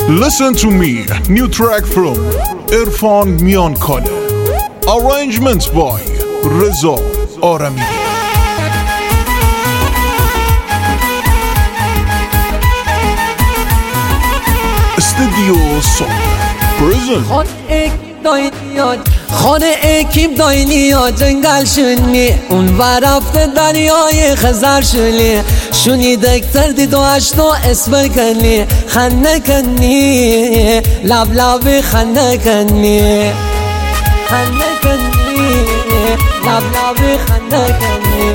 Listen to me, new track from Irfan Miankale. Arrangements by Reza Arami. Studio Sound Present. خانه اکیم داینیا جنگل شونی اون ورفت دریای خزر شونی شونی دکتر دی دو اشتو اسم کنی خنه کنی لب لب خنه کنی خنه کنی لب لب خنه کنی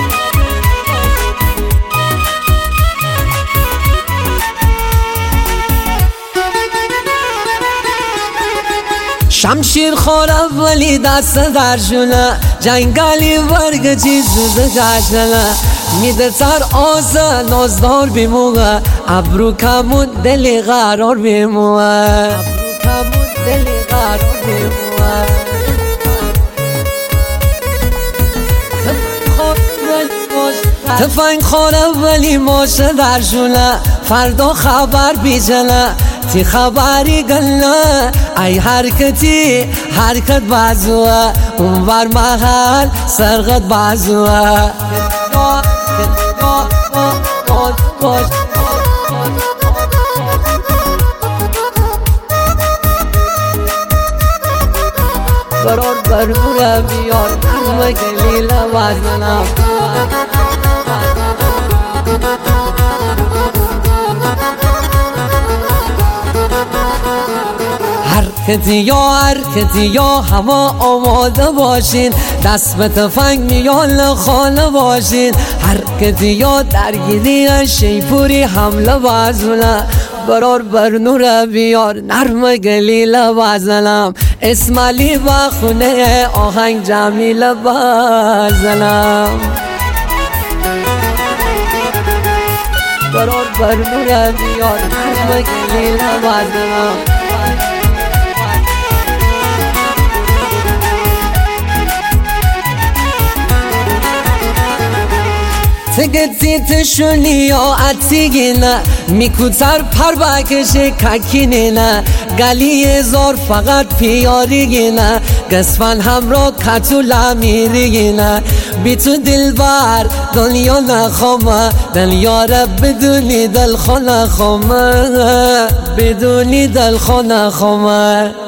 شمشیر خورم ولی دست درشونه جنگلی ورگ چیزوز کشنه میده سر آزه نازدار بیموه ابرو کمون دلی قرار بیموه ابرو کمون دلی قرار بیموه تفنگ خورم ولی ماشه درشونه فردا خبر بیجنه تی خبری گله ای حرکت بازوه اون ور محل سرقت بازوه برار برمونه بیار نرمه گلیل وزنم حرکتی یا هوا آماده باشین دست به تفنگ میان خانه باشین حرکتی یا درگیری شیپوری حمله بازونه برار بر نور بیار نرم گلیل بازنم اسمالی با خونه آهنگ جمیل بازنم برار بر نور بیار نرم گلیل بازنم تگتی تشونی یا اتیگینه میکوتر پر بکشه ککینه گلی زار فقط پیاریگینه گسفن همراه کتو لمیریگینه بی تو دلبر دنیا نخوامه دل یاره بدونی دل خونه خوامه بدونی دل خونه خوامه